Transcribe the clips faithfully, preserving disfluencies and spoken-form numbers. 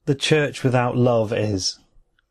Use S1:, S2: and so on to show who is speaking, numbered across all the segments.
S1: the church without love is.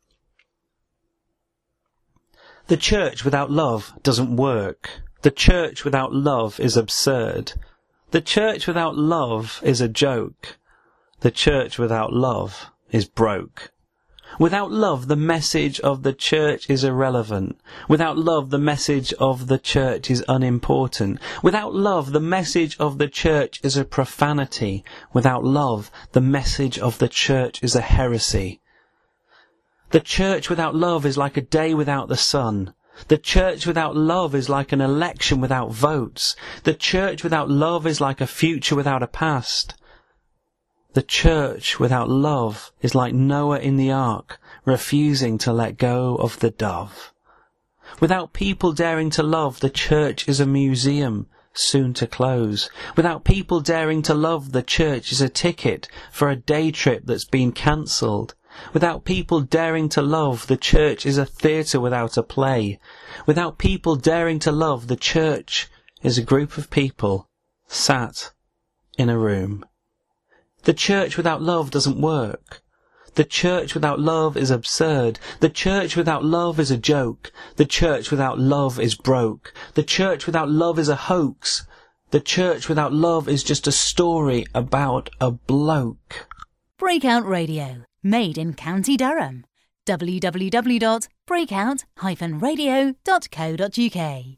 S1: The church without love doesn't work. The church without love is absurd. The church without love is a joke. The church without love is broke. Without love, the message of the church is irrelevant. Without love, the message of the church is unimportant. Without love, the message of the church is a profanity. Without love, the message of the church is a heresy. The church without love is like a day without the sun. The church without love is like an election without votes. The church without love is like a future without a past. The church without love is like Noah in the ark, refusing to let go of the dove. Without people daring to love, the church is a museum, soon to close. Without people daring to love, the church is a ticket for a day trip that's been cancelled. Without people daring to love, the church is a theatre without a play. Without people daring to love, the church is a group of people sat in a room. The church without love doesn't work. The church without love is absurd. The church without love is a joke. The church without love is broke. The church without love is a hoax. The church without love is just a story about a bloke.
S2: Breakout Radio, made in County Durham. w w w dot breakout dash radio dot co dot u k